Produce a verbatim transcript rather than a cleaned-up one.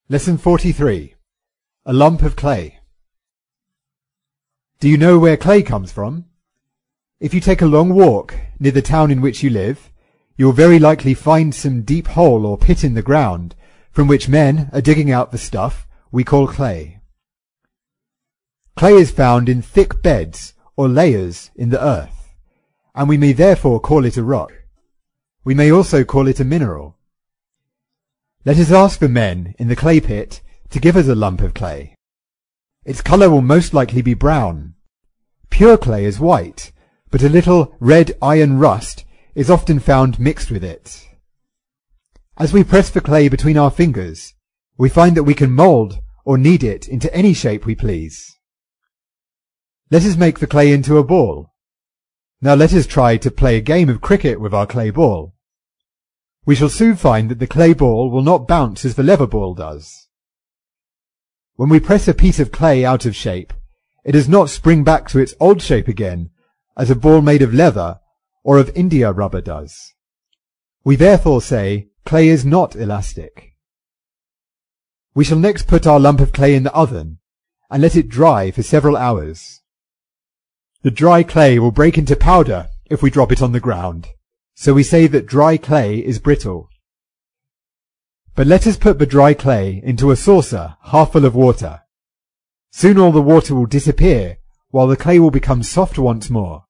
Lesson forty-three. A lump of clay. Do you know where clay comes from? If you take a long walk near the town in which you live, you will very likely find some deep hole or pit in the ground from which men are digging out the stuff we call clay. Clay is found in thick beds or layers in the earth, and we may therefore call it a rock. We may also call it a mineral. Let us ask the men in the clay pit to give us a lump of clay. Its colour will most likely be brown. Pure clay is white, but a little red iron rust is often found mixed with it. As we press the clay between our fingers, we find that we can mould or knead it into any shape we please. Let us make the clay into a ball. Now let us try to play a game of cricket with our clay ball. We shall soon find that the clay ball will not bounce as the leather ball does. When we press a piece of clay out of shape, it does not spring back to its old shape again, as a ball made of leather or of India rubber does. We therefore say clay is not elastic. We shall next put our lump of clay in the oven and let it dry for several hours. The dry clay will break into powder if we drop it on the ground, so we say that dry clay is brittle. But let us put the dry clay into a saucer half full of water. Soon all the water will disappear, while the clay will become soft once more.